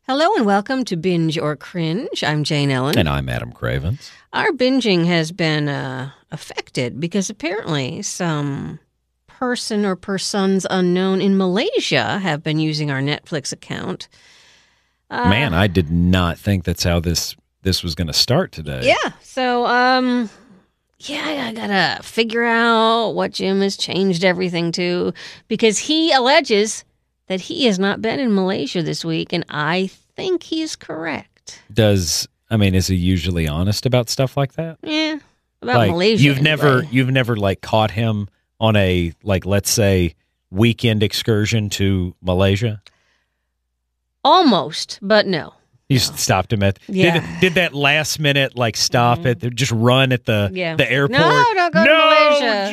Hello and welcome to Binge or Cringe. I'm Jane Ellen. And I'm Adam Cravens. Our binging has been affected because apparently some person or persons unknown in Malaysia have been using our Netflix account. Man, I did not think that's how this was going to start today. Yeah. So, I gotta figure out what Jim has changed everything to because he alleges that he has not been in Malaysia this week, and I think he's correct. Is he usually honest about stuff like that? Yeah, about Malaysia. You've never like caught him on a, like, let's say, weekend excursion to Malaysia? Almost, but no. You stopped him at did that last minute like stop at just run at the airport? No, don't go to Malaysia.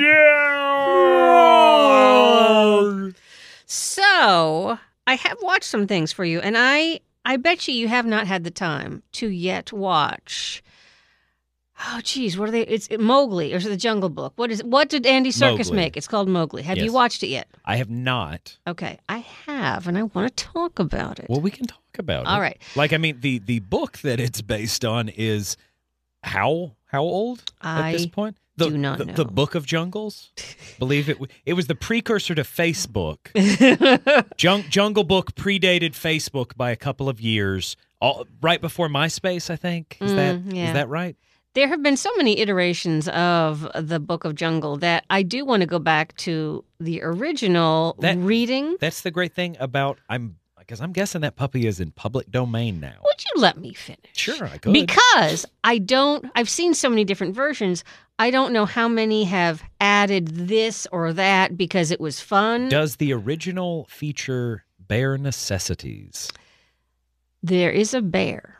Jim! So I have watched some things for you, and I bet you have not had the time to yet watch. Oh, geez, what are they? It's Mowgli, or is it the Jungle Book? What is it? What did Andy Serkis Mowgli. make? It's called Mowgli. Have you watched it yet? I have not. Okay, I have, and I want to talk about it. Well, we can talk about it. All right. The book that it's based on is how old at this point? Do not know. The Book of Jungles? Believe it was the precursor to Facebook. Jungle Book predated Facebook by a couple of years, right before MySpace, I think. Is that right? There have been so many iterations of the Book of Jungle that I do want to go back to the original reading. That's the great thing about because I'm guessing that puppy is in public domain now. Would you let me finish? Sure, I could. Because I've seen so many different versions. I don't know how many have added this or that because it was fun. Does the original feature bare necessities? There is a bear.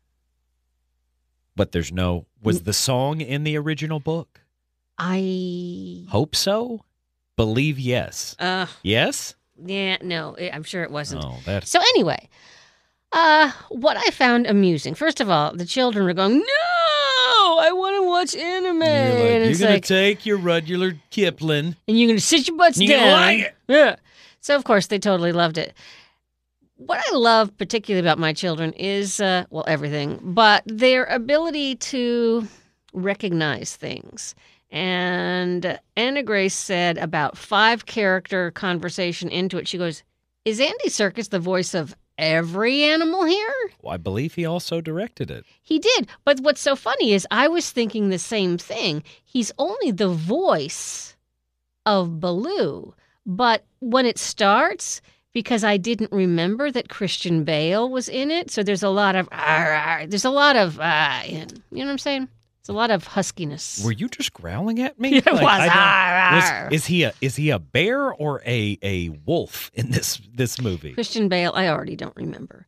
But was the song in the original book? I hope so. Believe yes. Yes? Yeah, no, I'm sure it wasn't. Oh, So anyway, what I found amusing, first of all, the children were going, no, I want to watch anime. You're going to take your Rudyard Kipling. And you're going to sit your butts down. You're going to like it. Yeah. So, of course, they totally loved it. What I love particularly about my children is, everything, but their ability to recognize things. And Anna Grace said about 5-character conversation into it, she goes, is Andy Serkis the voice of every animal here? Well, I believe he also directed it. He did. But what's so funny is I was thinking the same thing. He's only the voice of Baloo. But when it starts, because I didn't remember that Christian Bale was in it, so there's a lot of, you know what I'm saying? It's a lot of huskiness. Were you just growling at me? It was. Is he a bear or a wolf in this movie? Christian Bale, I already don't remember.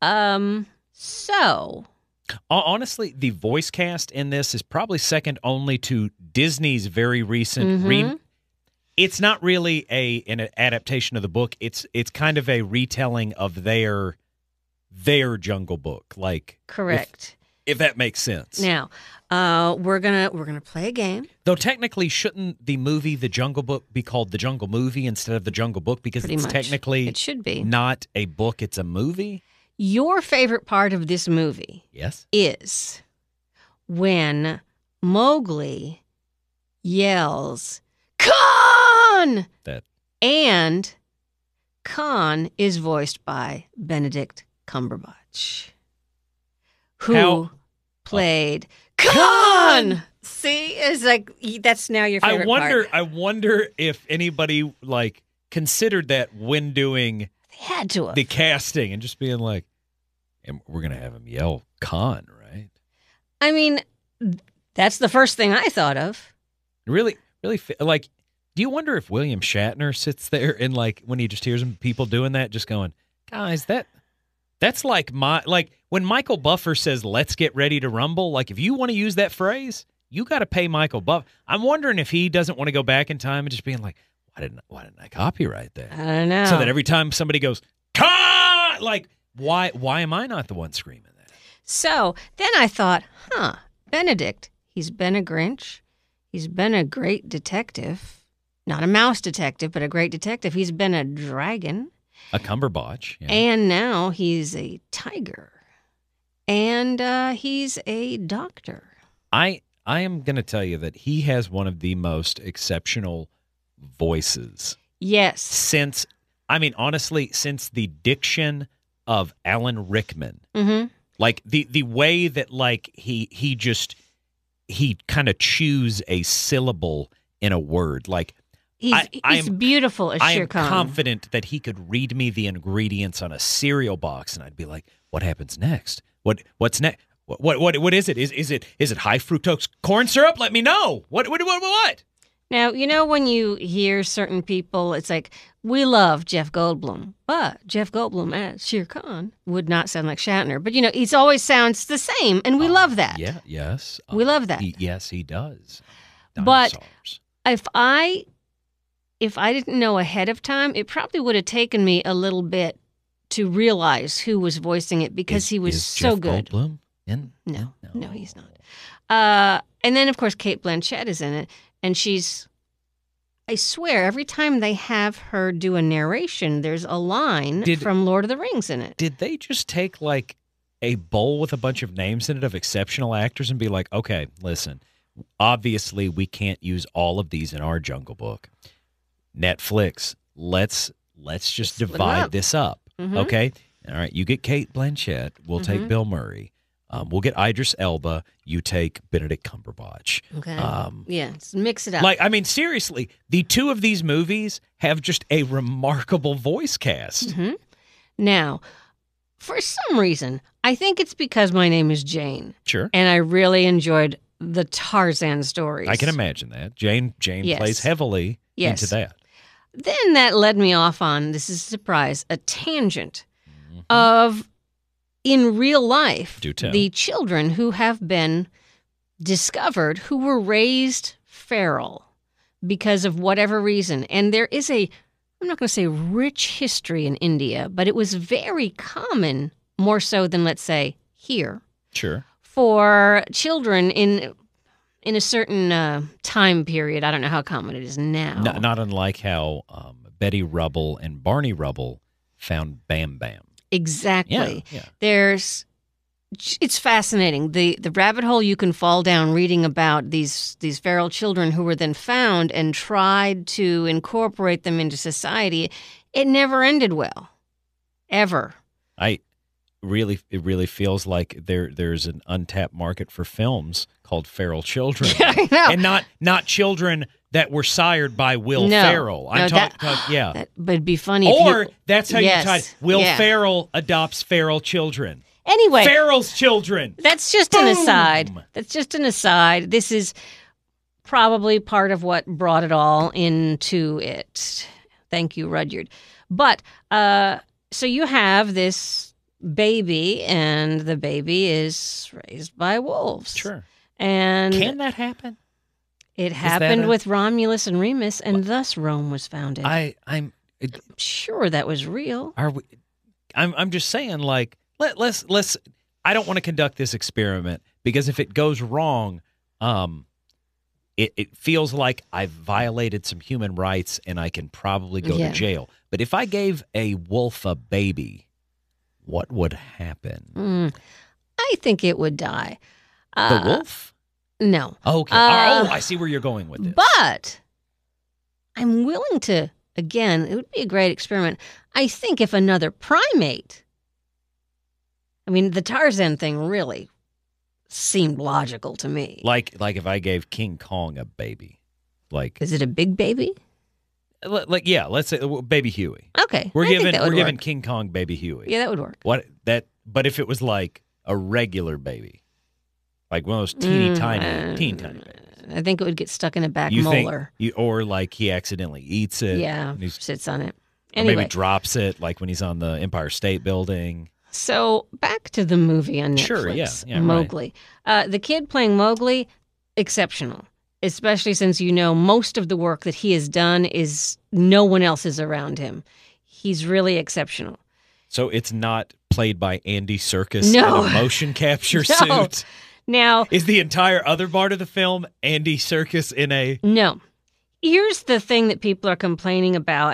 So honestly, the voice cast in this is probably second only to Disney's very recent. It's not really an adaptation of the book. It's kind of a retelling of their Jungle Book, like correct. If that makes sense. Now, we're gonna play a game. Though technically, shouldn't the movie The Jungle Book be called The Jungle Movie instead of The Jungle Book because technically it should be not a book; it's a movie. Your favorite part of this movie, yes, is when Mowgli yells, "Khan!" And Khan is voiced by Benedict Cumberbatch, who played Khan. See, it's like that's now your favorite part. I wonder if anybody considered that when doing they had to have. The casting and just being like, and we're gonna have him yell Khan, right? I mean, that's the first thing I thought of. Really, do you wonder if William Shatner sits there and when he just hears people doing that, just going, guys, that's like when Michael Buffer says, let's get ready to rumble. If you want to use that phrase, you got to pay Michael Buffer. I'm wondering if he doesn't want to go back in time and just being like, why didn't I copyright that? I don't know. So that every time somebody goes, Khan! Why am I not the one screaming that? So then I thought, Benedict, he's been a Grinch. He's been a great detective. Not a mouse detective, but a great detective. He's been a dragon. A Cumberbatch. Yeah. And now he's a tiger. And he's a doctor. I am going to tell you that he has one of the most exceptional voices. Yes. Since the diction of Alan Rickman. Mm-hmm. Like the way that like he kind of chews a syllable in a word. Like He's beautiful as I Shere am Khan. confident that he could read me the ingredients on a cereal box, and I'd be like, "What happens next? What's next? What is it? Is it high fructose corn syrup? Let me know. What? Now, you know when you hear certain people, it's like, we love Jeff Goldblum, but Jeff Goldblum as Shere Khan would not sound like Shatner. But, he always sounds the same, and we love that. Yeah, yes. We love that. Yes, he does. But Dinosaurs. if I didn't know ahead of time, it probably would have taken me a little bit to realize who was voicing it because he was is so Jeff good. Goldblum in? No, he's not. And then, of course, Cate Blanchett is in it, and I swear, every time they have her do a narration, there's a line from Lord of the Rings in it. Did they just take, like, a bowl with a bunch of names in it of exceptional actors and be like, okay, listen, obviously we can't use all of these in our Jungle Book. Netflix, let's just divide this up, Mm-hmm. okay? All right, you get Cate Blanchett, we'll take Bill Murray. We'll get Idris Elba. You take Benedict Cumberbatch. Okay. Mix it up. Like, I mean, seriously, the two of these movies have just a remarkable voice cast. Mm-hmm. Now, for some reason, I think it's because my name is Jane. Sure. And I really enjoyed the Tarzan stories. I can imagine that. Jane Yes. plays heavily into that. Then that led me off on, this is a surprise, a tangent of, in real life, Do tell. the children who have been discovered who were raised feral because of whatever reason. And there is I'm not going to say rich history in India, but it was very common, more so than, let's say, here. Sure. For children in a certain time period. I don't know how common it is now. Not unlike how Betty Rubble and Barney Rubble found Bam Bam. Exactly. Yeah. It's fascinating. The rabbit hole you can fall down reading about these feral children who were then found and tried to incorporate them into society. It never ended well. Ever. It really feels like there's an untapped market for films called Feral Children. I know. And not children that were sired by Will Ferrell. I'm talking, That would be funny. That's how Yes, you title Will yeah. Ferrell adopts feral children. Anyway. Ferrell's children. That's just Boom. an aside. This is probably part of what brought it all into it. Thank you, Rudyard. But, so you have this baby, and the baby is raised by wolves. Sure. And Can that happen? it happened with Romulus and Remus, and thus Rome was founded. I'm sure that was real. Are we? I'm just saying, like, let's. I don't want to conduct this experiment because if it goes wrong, it feels like I've violated some human rights and I can probably go to jail. But if I gave a wolf a baby, what would happen? I think it would die. The wolf? No. Okay. I see where you're going with this. But I'm willing to, again, it would be a great experiment. I think if another primate, I mean, the Tarzan thing really seemed logical to me. Like if I gave King Kong a baby, like Is it a big baby? let's say baby Huey. Okay. We're I think that giving would work. King Kong baby Huey. Yeah, that would work. But if it was like a regular baby, like one of those teeny tiny babies. I think it would get stuck in a back You molar. think, or like he accidentally eats it. Yeah, and he's- sits on it. or Anyway, maybe drops it, like when he's on the Empire State Building. so back to the movie on Netflix. Sure, yeah, right. Mowgli. The kid playing Mowgli, exceptional. Especially since most of the work that he has done is no one else is around him. He's really exceptional. So it's not played by Andy Serkis No. in a motion capture No. suit. Now, Is the entire other part of the film Andy Serkis in a... no. Here's the thing that people are complaining about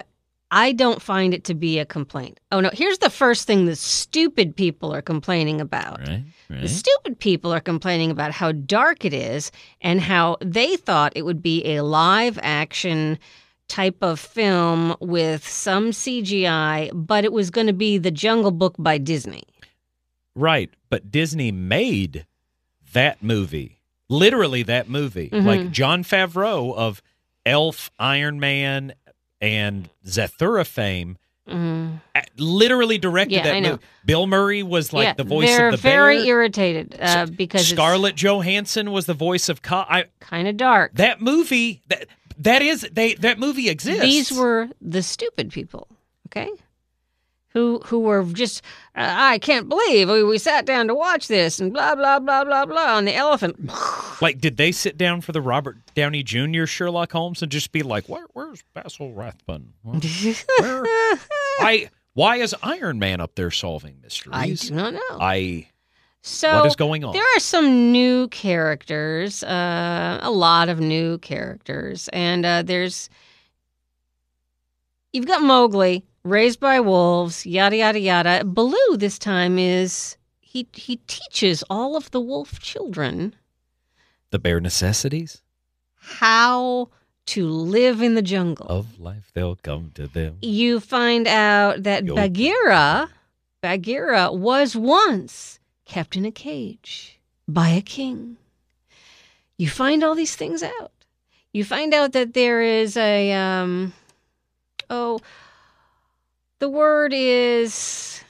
I don't find it to be a complaint. Oh, no. Here's the first thing the stupid people are complaining about. Right. The stupid people are complaining about how dark it is and how they thought it would be a live action type of film with some CGI, but it was going to be The Jungle Book by Disney. Right. But Disney made that movie. Literally that movie. Mm-hmm. Like Jon Favreau of Elf, Iron Man, and Zathura fame literally directed that movie. Bill Murray was like the voice of the bear. They're very irritated because Scarlett Johansson was the voice of kind of dark. That movie that movie exists. These were the stupid people, okay? Who were just, I can't believe we sat down to watch this and blah, blah, blah, blah, blah on the elephant. Like, did they sit down for the Robert Downey Jr. Sherlock Holmes and just be like, where's Basil Rathbone? Why is Iron Man up there solving mysteries? I do not know. What is going on? There are some new characters, a lot of new characters. And you've got Mowgli, raised by wolves, yada, yada, yada. Baloo this time he teaches all of the wolf children the bare necessities? How to live in the jungle. Of life, they'll come to them. You find out that Bagheera was once kept in a cage by a king. You find all these things out. You find out that there is the word is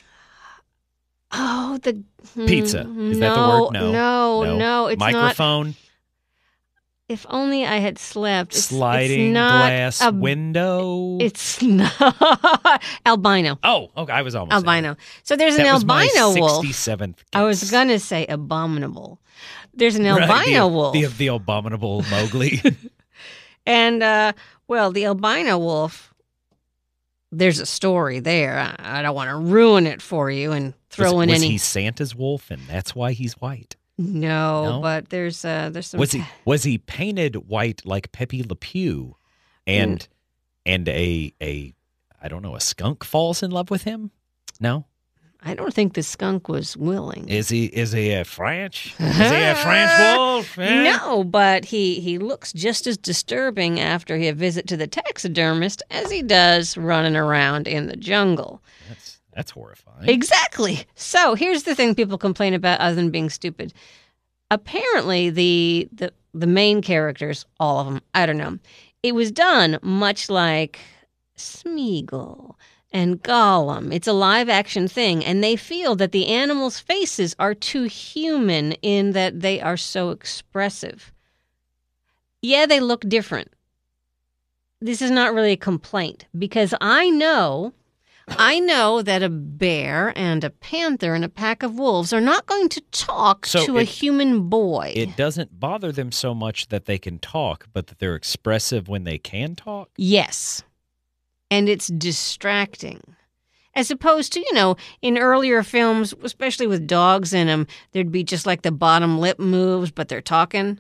pizza. Is that the word? No, it's microphone. not. If only I had slept. Sliding glass window. It's not albino. Oh, okay. I was almost albino. So there's an albino wolf. 67th. I was gonna say abominable. There's an albino wolf. The abominable Mowgli. And the albino wolf. There's a story there. I don't want to ruin it for you and throw in any. Was he Santa's wolf, and that's why he's white? No, but there's some. Was he painted white like Pepe Le Pew, and a I don't know, a skunk falls in love with him? No, I don't think the skunk was willing. Is he a French? Is he a French wolf? Eh? No, but he looks just as disturbing after a visit to the taxidermist as he does running around in the jungle. That's horrifying. Exactly. So here's the thing people complain about other than being stupid. Apparently, the main characters, all of them, I don't know, it was done much like Smeagol and Gollum. It's a live action thing, and they feel that the animals' faces are too human in that they are so expressive. Yeah, they look different. This is not really a complaint because I know that a bear and a panther and a pack of wolves are not going to talk to a human boy. It doesn't bother them so much that they can talk, but that they're expressive when they can talk? Yes. And it's distracting. As opposed to, in earlier films, especially with dogs in them, there'd be just like the bottom lip moves, but they're talking,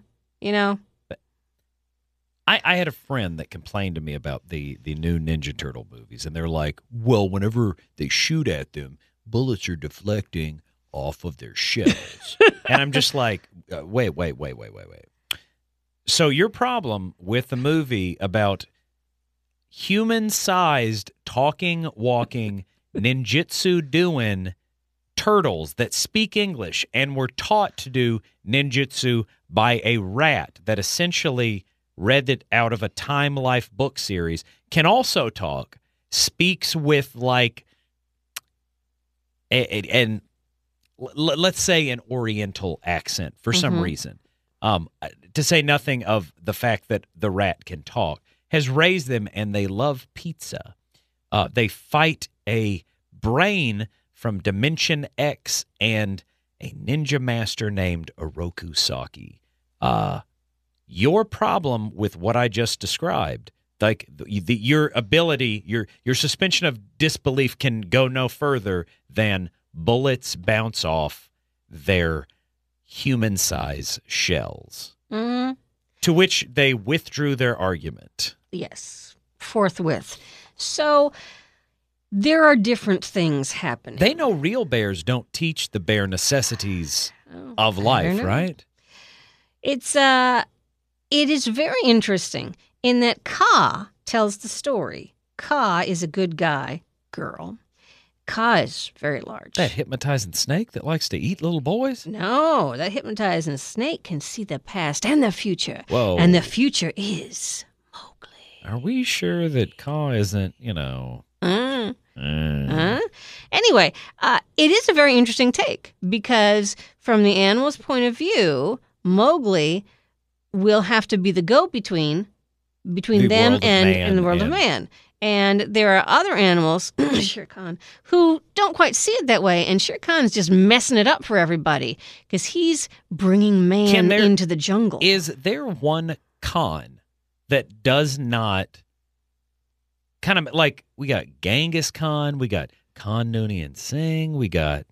I had a friend that complained to me about the new Ninja Turtle movies, and they're like, well, whenever they shoot at them, bullets are deflecting off of their shells. And I'm just like, wait. So your problem with the movie about human-sized, talking, walking, ninjutsu doing turtles that speak English and were taught to do ninjutsu by a rat that essentially read it out of a Time Life book series, can also talk, speaks with and let's say an Oriental accent for some reason, to say nothing of the fact that the rat can talk, has raised them and they love pizza. They fight a brain from Dimension X and a ninja master named Oroku Saki. Your problem with what I just described, like your ability, your suspension of disbelief can go no further than bullets bounce off their human-size shells. Mm-hmm. To which they withdrew their argument. Yes, forthwith. So there are different things happening. They know real bears don't teach the bare necessities of I life, don't know. right? It is very interesting in that Ka tells the story. Ka is a good guy, girl. Ka is very large. That hypnotizing snake that likes to eat little boys? No, that hypnotizing snake can see the past and the future. Whoa. And the future is Mowgli. Are we sure that Ka isn't, Anyway, it is a very interesting take because from the animal's point of view, Mowgli will have to be the go-between between The them world of and man the world of and- man. And there are other animals, Shere Khan, who don't quite see it that way. And Shere Khan's just messing it up for everybody because he's bringing man into the jungle. Is there one Khan that does not kind of like we got Genghis Khan, we got Khan Noonien Singh, we got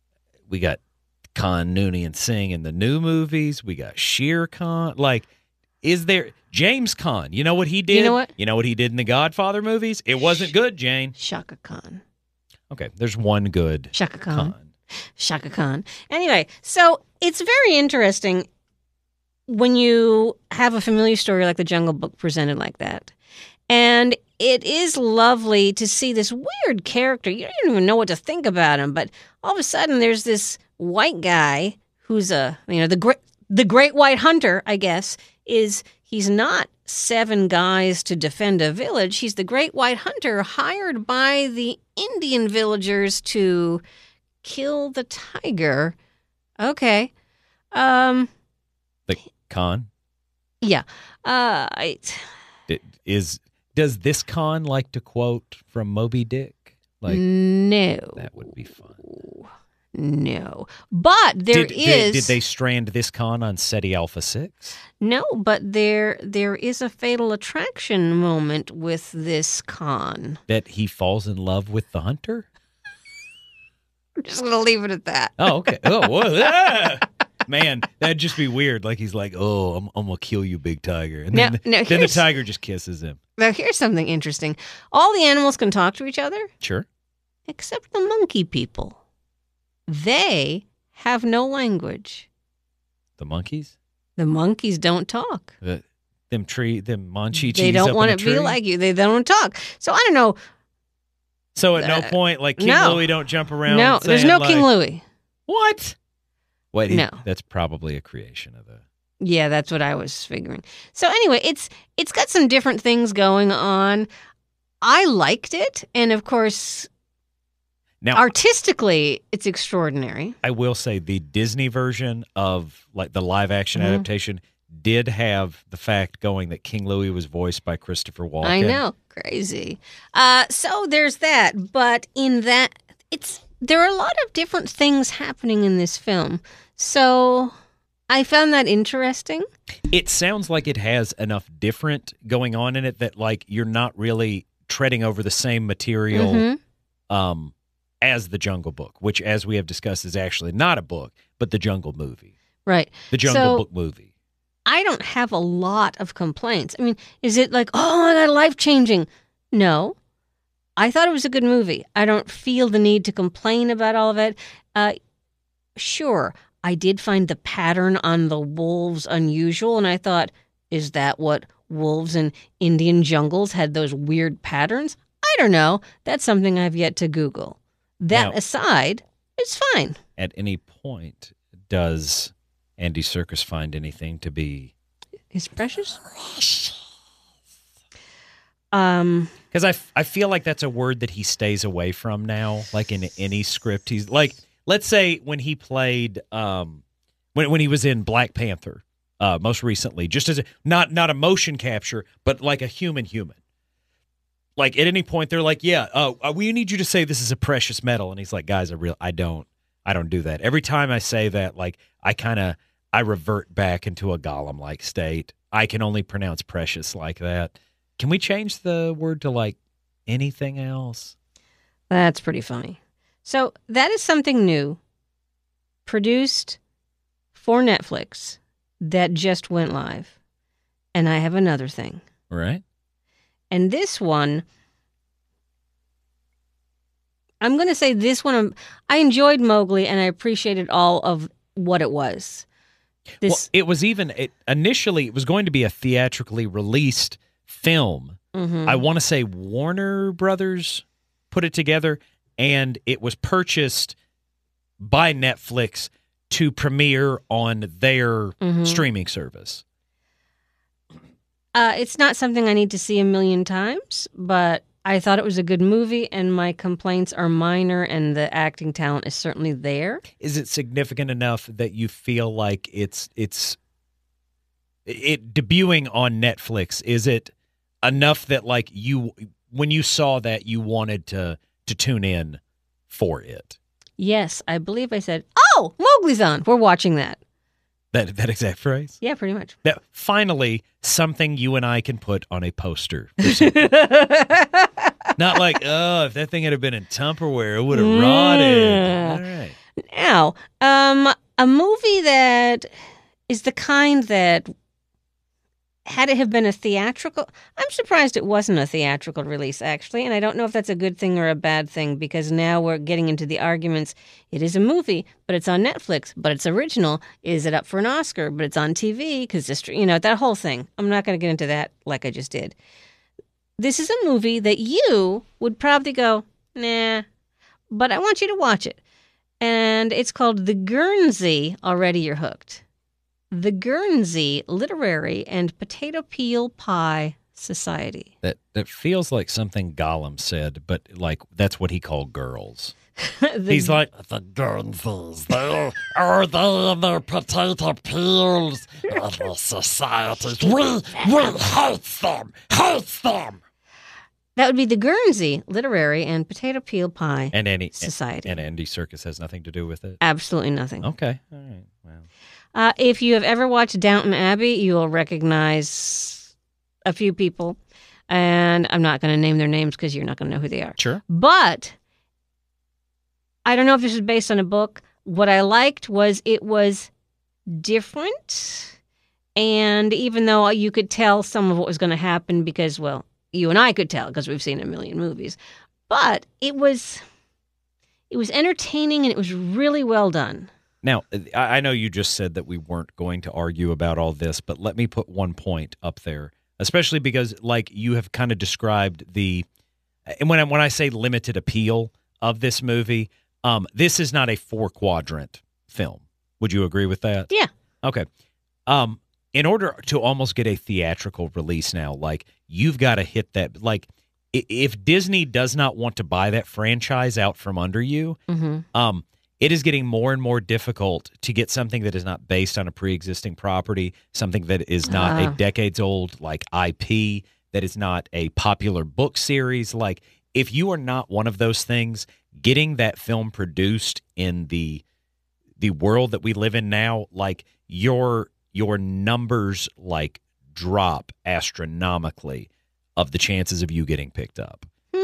Khan Noonien Singh in the new movies, we got Shere Khan. Like, is there James Khan? You know what he did? You know what? You know what he did in the Godfather movies? It wasn't good, Jane. Shaka Khan. Okay, there's one good Shaka Khan. Khan. Shaka Khan. Anyway, so it's very interesting when you have a familiar story like The Jungle Book presented like that. And it is lovely to see this weird character. You don't even know what to think about him, but all of a sudden there's this white guy who's the great white hunter, I guess, he's not 7 guys to defend a village. He's the great white hunter hired by the Indian villagers to kill the tiger. Okay. The Khan? Yeah. Does this Khan like to quote from Moby Dick? Like, no. that would be fun. No. But there is... Did they strand this Khan on SETI Alpha 6? No, but there is a fatal attraction moment with this Khan. That he falls in love with the hunter? I'm just going to leave it at that. Oh, okay. Oh, whoa, ah! Man, that'd just be weird. Like he's like, "Oh, I'm going to kill you, big tiger." And then the tiger just kisses him. Now, here's something interesting. All the animals can talk to each other. Sure. Except the monkey people. They have no language. The monkeys? The monkeys don't talk. Them Monchi-Chis They don't up want in to a tree? be like you. They don't talk. So I don't know. So at no point, like King no. Louie don't jump around No, saying, there's no like, King Louie. What? Wait, No. That's probably a creation of the... Yeah, that's what I was figuring. So anyway, it's got some different things going on. I liked it, and of course, Now, artistically, it's extraordinary. I will say the Disney version of like the live action Mm-hmm. adaptation did have the fact going that King Louie was voiced by Christopher Walken. I know, crazy. So there's that, but in that, there are a lot of different things happening in this film. So I found that interesting. It sounds like it has enough different going on in it that like you're not really treading over the same material as the Jungle Book, which, as we have discussed, is actually not a book, but the Jungle movie. Right. The Jungle Book movie. I don't have a lot of complaints. I mean, is it like, oh my God, life-changing? No. I thought it was a good movie. I don't feel the need to complain about all of it. Sure, I did find the pattern on the wolves unusual, and I thought, is that what wolves in Indian jungles had those weird patterns? I don't know. That's something I've yet to Google. That Now, aside, it's fine. At any point, does Andy Serkis find anything to be... Is precious? Because I feel like that's a word that he stays away from now, like in any script. He's like, let's say when he played, when he was in Black Panther, most recently, just as not a motion capture, but like a human. Like at any point they're like, yeah, we need you to say this is a precious metal, and he's like, guys, I don't do that. Every time I say that, like I revert back into a Gollum-like state. I can only pronounce precious like that. Can we change the word to like anything else? That's pretty funny. So that is something new, produced for Netflix, that just went live. And I have another thing. Right. And this one I'm going to say this one, I enjoyed Mowgli and I appreciated all of what it was. It was initially it was going to be a theatrically released film. Mm-hmm. I want to say Warner Brothers put it together, and it was purchased by Netflix to premiere on their streaming service. It's not something I need to see a million times, but I thought it was a good movie, and my complaints are minor, and the acting talent is certainly there. Is it significant enough that you feel like it debuting on Netflix? Is it enough that like when you saw that you wanted to tune in for it? Yes, I believe I said, "Oh, Mowgli's on. We're watching that." That exact phrase? Yeah, pretty much. That finally something you and I can put on a poster. Or something. Not like, oh, if that thing had been in Tupperware, it would have rotted. All right. Now, a movie that is the kind that, had it have been a theatrical, I'm surprised it wasn't a theatrical release, actually, and I don't know if that's a good thing or a bad thing, because now we're getting into the arguments. It is a movie, but it's on Netflix, but it's original. Is it up for an Oscar, but it's on TV? Because, that whole thing. I'm not going to get into that like I just did. This is a movie that you would probably go, nah, but I want you to watch it. And it's called The Guernsey, Already You're Hooked. The Guernsey Literary and Potato Peel Pie Society. That feels like something Gollum said, but like that's what he called girls. He's like, the Guernseys, they are they in their potato peels of the societies. We hate them. That would be the Guernsey Literary and Potato Peel Pie Society. And Andy Serkis has nothing to do with it? Absolutely nothing. Okay. All right. Wow. If you have ever watched Downton Abbey, you will recognize a few people. And I'm not going to name their names because you're not going to know who they are. Sure. But I don't know if this is based on a book. What I liked was it was different. And even though you could tell some of what was going to happen because, well, you and I could tell because we've seen a million movies. But it was entertaining and it was really well done. Now, I know you just said that we weren't going to argue about all this, but let me put one point up there, especially because, like, you have kind of described and when I say limited appeal of this movie, this is not a 4-quadrant film. Would you agree with that? Yeah. Okay. In order to almost get a theatrical release now, like, you've got to hit that, like, if Disney does not want to buy that franchise out from under you, it is getting more and more difficult to get something that is not based on a pre-existing property, something that is not a decades-old, like, IP, that is not a popular book series. Like, if you are not one of those things, getting that film produced in the world that we live in now, like, your numbers, like, drop astronomically of the chances of you getting picked up.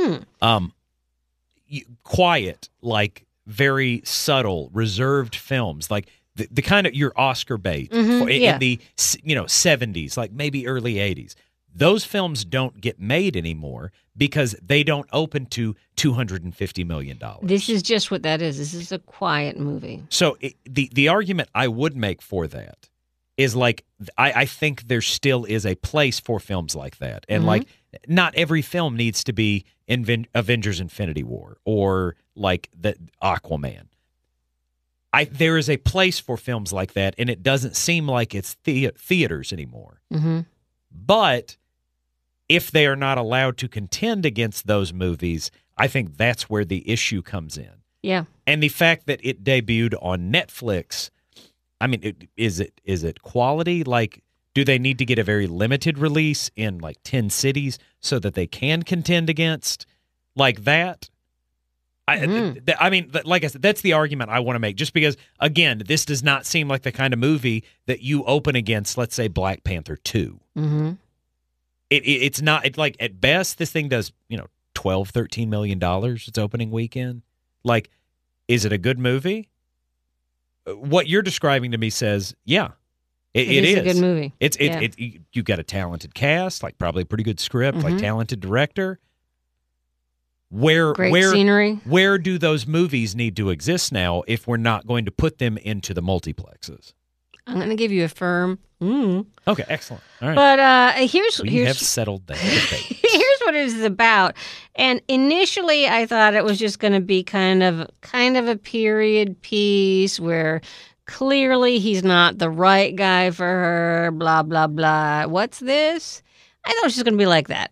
Quiet, like, very subtle, reserved films, like the kind of your Oscar bait in the 70s, like maybe early 80s. Those films don't get made anymore because they don't open to $250 million. This is just what that is. This is a quiet movie. So the argument I would make for that is, like, I think there still is a place for films like that. And like, not every film needs to be Avengers Infinity War or like the Aquaman. There is a place for films like that, and it doesn't seem like it's theaters anymore. But if they are not allowed to contend against those movies, I think that's where the issue comes in. Yeah. And the fact that it debuted on Netflix, I mean, is it quality? Like, do they need to get a very limited release in like 10 cities so that they can contend against like that? I mean, like I said, that's the argument I want to make. Just because, again, this does not seem like the kind of movie that you open against, let's say, Black Panther 2. It's not. It's like, at best, this thing does, $12, $13 million its opening weekend. Like, is it a good movie? What you're describing to me says, yeah, it is a good movie. You've got a talented cast, like probably a pretty good script, like talented director. Great scenery. Where do those movies need to exist now if we're not going to put them into the multiplexes? I'm going to give you a firm. Okay, excellent. All right. But We have settled that debate. here's what it is about. And initially, I thought it was just going to be kind of a period piece where clearly he's not the right guy for her. Blah blah blah. What's this? I thought it was just going to be like that.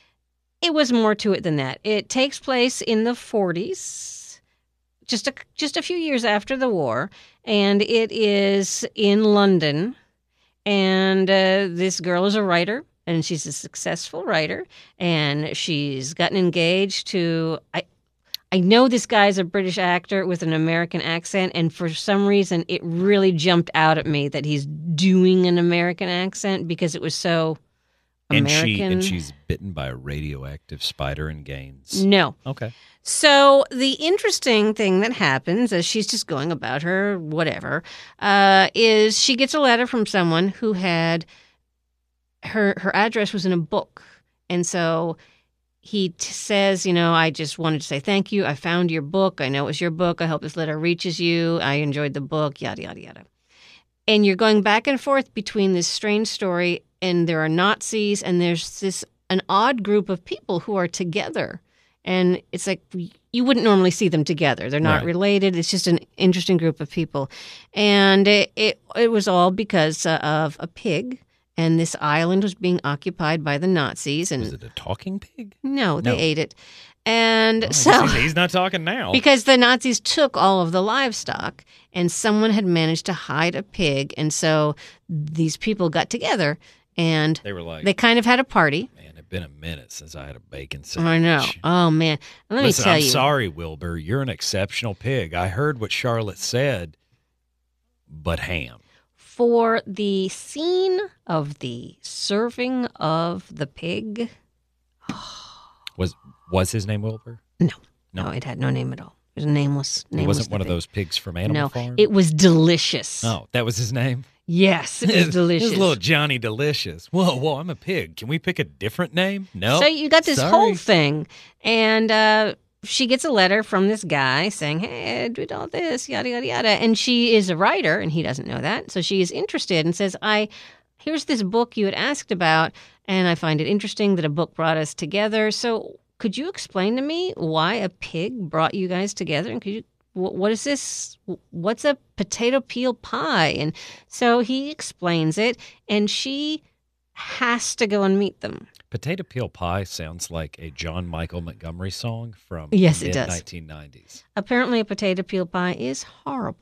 It was more to it than that. It takes place in the 40s, just a few years after the war, and it is in London. And this girl is a writer, and she's a successful writer, and she's gotten engaged to. I know this guy's a British actor with an American accent, and for some reason, it really jumped out at me that he's doing an American accent because it was so American. And she's bitten by a radioactive spider in Gaines. No. Okay. So the interesting thing that happens as she's just going about her whatever is she gets a letter from someone who had her address was in a book. And so he says, I just wanted to say thank you. I found your book. I know it was your book. I hope this letter reaches you. I enjoyed the book, yada, yada, yada. And you're going back and forth between this strange story, and there are Nazis, and there's an odd group of people who are together. And it's like you wouldn't normally see them together. They're not related. It's just an interesting group of people. And it was all because of a pig. And this island was being occupied by the Nazis. And was it a talking pig? No, they ate it. And so he's not talking now. Because the Nazis took all of the livestock, and someone had managed to hide a pig. And so these people got together, and they were like, they kind of had a party. Man, it's been a minute since I had a bacon sandwich. I know. Oh, man. Let me tell you. I'm sorry, Wilbur. You're an exceptional pig. I heard what Charlotte said, but ham. For the scene of the serving of the pig. Was his name Wilbur? No, it had no name at all. It was nameless. It wasn't one of those pigs from Animal Farm? It was Delicious. Oh, that was his name? Yes, it was Delicious. It was little Johnny Delicious. Whoa, I'm a pig. Can we pick a different name? No. So you got this whole thing, and she gets a letter from this guy saying, hey, I did all this, yada, yada, yada. And she is a writer, and he doesn't know that. So she is interested and says, here's this book you had asked about, and I find it interesting that a book brought us together. So could you explain to me why a pig brought you guys together? And what is this? What's a potato peel pie? And so he explains it, and she has to go and meet them. Potato peel pie sounds like a John Michael Montgomery song from the mid-1990s. 1990s. Apparently, a potato peel pie is horrible.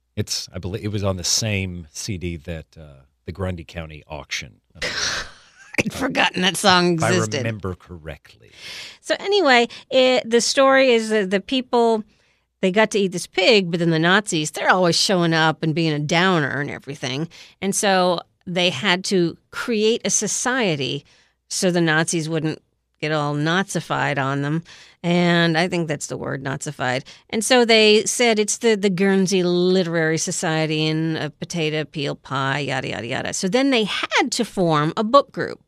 I believe it was on the same CD that the Grundy County auction. I'd forgotten that song existed. If I remember correctly. So anyway, the story is that the people, they got to eat this pig, but then the Nazis, they're always showing up and being a downer and everything. And so they had to create a society so the Nazis wouldn't get all Nazified on them. And I think that's the word, Nazified. And so they said it's the Guernsey Literary Society and a potato peel pie, yada, yada, yada. So then they had to form a book group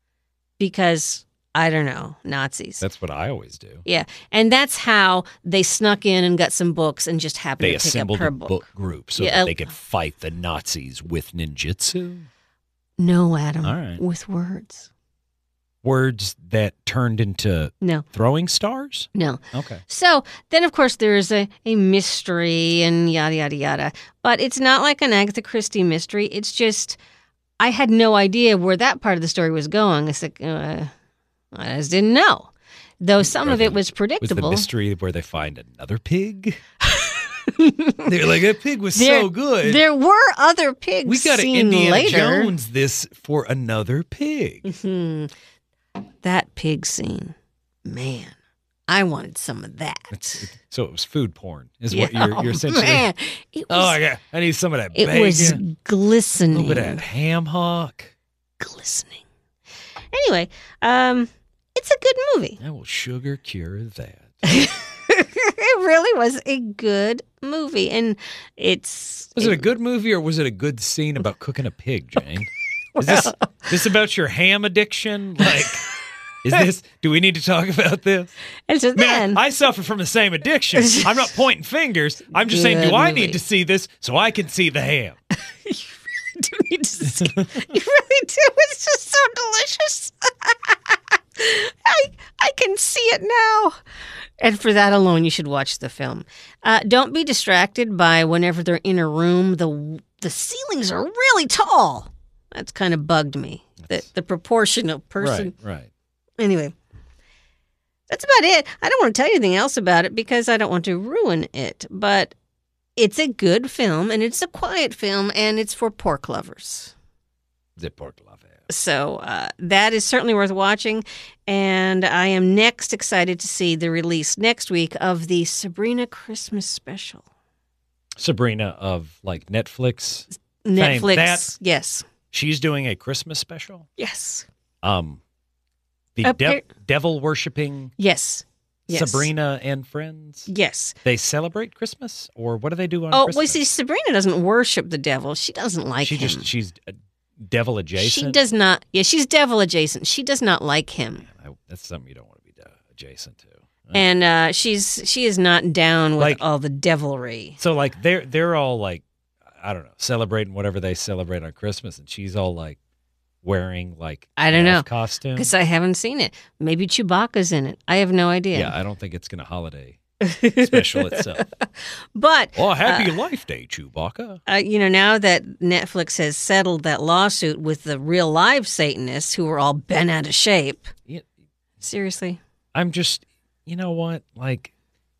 because, I don't know, Nazis. That's what I always do. Yeah. And that's how they snuck in and got some books and just happened to pick up her book. They assembled a book group so that they could fight the Nazis with ninjutsu? No, Adam. All right. With words. Words that turned into throwing stars? No. Okay. So then, of course, there's a mystery and yada, yada, yada. But it's not like an Agatha Christie mystery. It's just, I had no idea where that part of the story was going. It's like, I just didn't know. Though some of it was predictable. Was the mystery where they find another pig? They're like, that pig was so good. There were other pigs. We got to Indiana later. Jones this for another pig. Mm-hmm. That pig scene, man, I wanted some of that. So it was food porn, is what you're essentially. Man, I need some of that bacon. It was glistening. A little bit of that ham hock. Glistening. Anyway, it's a good movie. I will sugar cure that. It really was a good movie, and Was it a good movie, or was it a good scene about cooking a pig, Jane? Is this about your ham addiction? Like, Is this? Do we need to talk about this? And so then Man, I suffer from the same addiction. I'm not pointing fingers. I'm just saying, do I need to see this so I can see the ham? you really do need to see. You really do. It's just so delicious. I can see it now. And for that alone, you should watch the film. Don't be distracted by whenever they're in a room, the ceilings are really tall. That's kind of bugged me. The proportional person. Right. Anyway, that's about it. I don't want to tell you anything else about it because I don't want to ruin it. But it's a good film, and it's a quiet film, and it's for pork lovers. The pork lover. So that is certainly worth watching. And I am next excited to see the release next week of the Sabrina Christmas special. Sabrina of like Netflix. Netflix, yes. She's doing a Christmas special? Yes. The devil worshipping yes. Sabrina and friends? Yes. They celebrate Christmas? Or what do they do on Christmas? Christmas? Well, see, Sabrina doesn't worship the devil. She doesn't like him. She's devil adjacent? She does not. Yeah, she's devil adjacent. She does not like him. Man, that's something you don't want to be adjacent to. And she is not down with all the devilry. So like they're all like, I don't know, celebrating whatever they celebrate on Christmas, and she's all like wearing like I don't know costume because I haven't seen it. Maybe Chewbacca's in it. I have no idea. Yeah, I don't think it's going to holiday special itself. But happy Life Day, Chewbacca. Now that Netflix has settled that lawsuit with the real live Satanists who were all bent out of shape. Yeah. Seriously, I'm just, you know what? Like,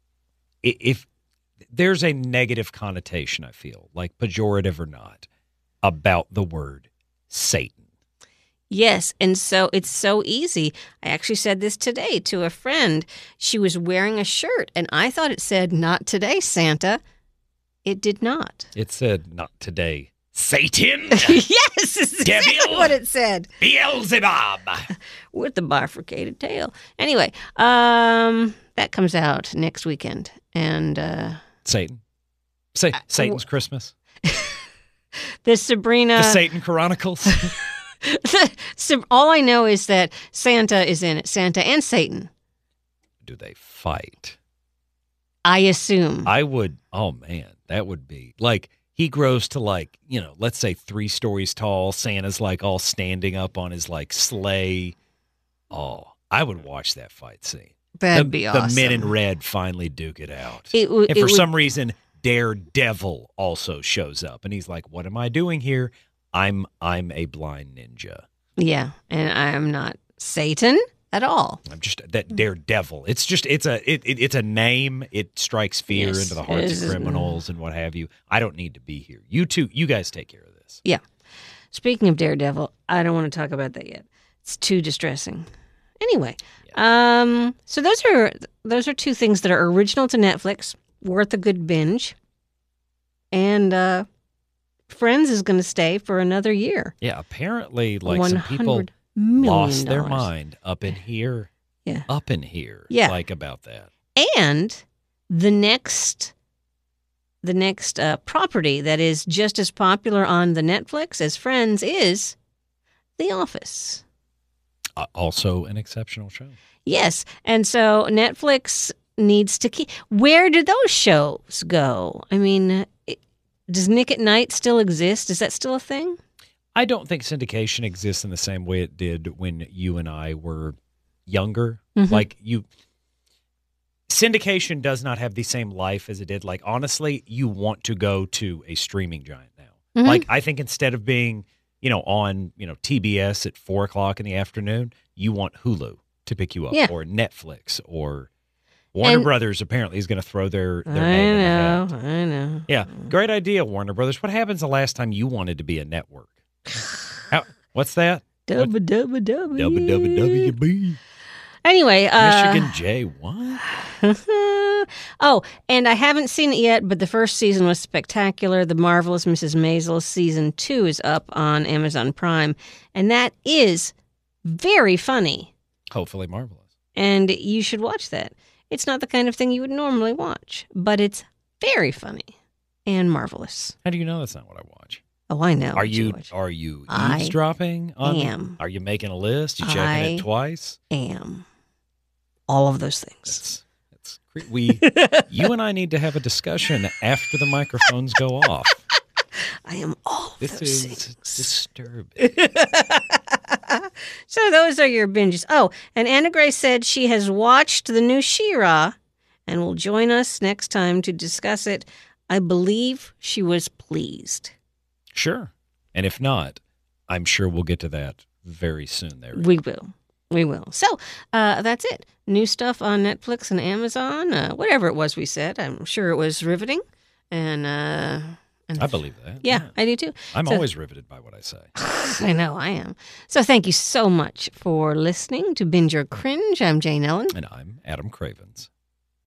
if there's a negative connotation, I feel like pejorative or not, about the word Satan. Yes, and so it's so easy. I actually said this today to a friend. She was wearing a shirt, and I thought it said, "Not today, Santa." It did not. It said, "Not today, Satan." Yes, that's exactly what it said. Beelzebub. With the bifurcated tail. Anyway, that comes out next weekend. And Satan. Satan's Christmas. The Sabrina. The Satan Chronicles. All I know is that Santa is in it. Santa and Satan. Do they fight? I assume. I would. Oh, man. That would be like he grows to like, let's say 3 stories tall. Santa's like all standing up on his like sleigh. Oh, I would watch that fight scene. That'd be awesome. The men in red finally duke it out. And for some reason, Daredevil also shows up. And he's like, what am I doing here? I'm a blind ninja. Yeah, and I am not Satan at all. I'm just that Daredevil. It's just it's a name. It strikes fear into the hearts of criminals and what have you. I don't need to be here. You guys take care of this. Yeah. Speaking of Daredevil, I don't want to talk about that yet. It's too distressing. Anyway, so those are 2 things that are original to Netflix, worth a good binge, and Friends is going to stay for another year. Yeah, apparently, like some people lost their mind up in here. Yeah. Up in here. Yeah. Like about that. And the next property that is just as popular on the Netflix as Friends is The Office. Also an exceptional show. Yes. And so Netflix needs to keep... Where do those shows go? I mean... Does Nick at Night still exist? Is that still a thing? I don't think syndication exists in the same way it did when you and I were younger. Mm-hmm. Syndication does not have the same life as it did. Like, honestly, you want to go to a streaming giant now. Mm-hmm. Like, I think instead of being, on, TBS at 4:00 in the afternoon, you want Hulu to pick you up, or Netflix, or Warner Brothers apparently is going to throw their name in the hat. I know. Yeah, great idea, Warner Brothers. What happens the last time you wanted to be a network? What's that? WWW. Anyway. Michigan J, what? Oh, and I haven't seen it yet, but the first season was spectacular. The Marvelous Mrs. Maisel season 2 is up on Amazon Prime, and that is very funny. Hopefully marvelous. And you should watch that. It's not the kind of thing you would normally watch, but it's very funny and marvelous. How do you know that's not what I watch? Oh, I know. Are you George. are you eavesdropping on? am. Are you making a list? You checking I it twice? am. All of those things. You and I need to have a discussion after the microphones go off. I am all of This those is things. disturbing. So those are your binges. Oh, and Anna Grace said she has watched the new She-Ra and will join us next time to discuss it. I believe she was pleased. Sure. And if not, I'm sure we'll get to that very soon there. We will. We will. So that's it. New stuff on Netflix and Amazon, whatever it was we said. I'm sure it was riveting. And I believe that. Yeah, I do too. I'm always riveted by what I say. I know, I am. So thank you so much for listening to Binge or Cringe. I'm Jane Ellen. And I'm Adam Cravens.